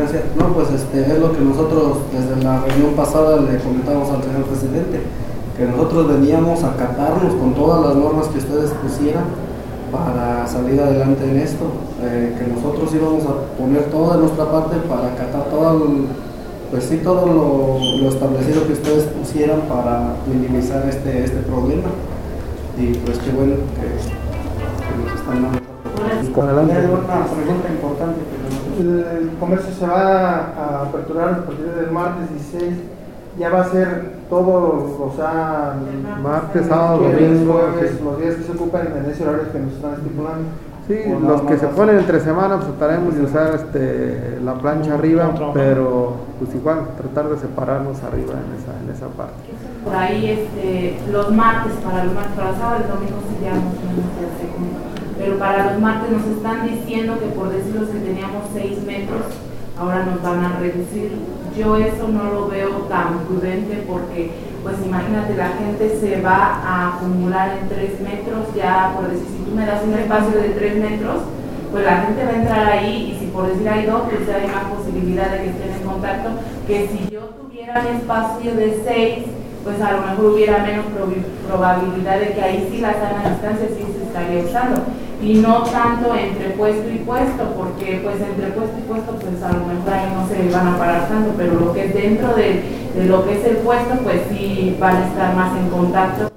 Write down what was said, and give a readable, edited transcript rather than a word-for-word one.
distancia. No, pues es lo que nosotros desde la reunión pasada le comentamos al señor presidente, que nosotros veníamos a acatarnos con todas las normas que ustedes pusieran para salir adelante en esto, que nosotros íbamos a poner toda nuestra parte para acatar todo lo establecido que ustedes pusieran para minimizar este problema. Y pues qué bueno que nos están dando. Hay una pregunta importante. El comercio se va a aperturar a partir del martes 16. Ya va a ser todo, o sea, martes, sábado, domingo, jueves, los días que se ocupan en ese horario que nos están estipulando. Sí, los que se ponen entre semana, pues trataremos de usar la plancha arriba, pero pues igual tratar de separarnos arriba en esa parte. Por ahí los martes, para los sábado y domingo sí ya no tenemos el segundo, pero para los martes nos están diciendo que por decirlo si teníamos 6 metros, ahora nos van a reducir. Yo eso no lo veo tan prudente porque, pues imagínate, la gente se va a acumular en 3 metros, ya por decir, si tú me das un espacio de 3 metros, pues la gente va a entrar ahí y si por decir hay 2, pues hay más posibilidad de que estén en contacto, que si yo tuviera un espacio de 6, pues a lo mejor hubiera menos probabilidad de que ahí sí la sana distancia sí se estaría usando. Y no tanto entre puesto y puesto, porque pues entre puesto y puesto pues a lo mejor ahí no se van a parar tanto, pero lo que es dentro de lo que es el puesto pues sí van a estar más en contacto.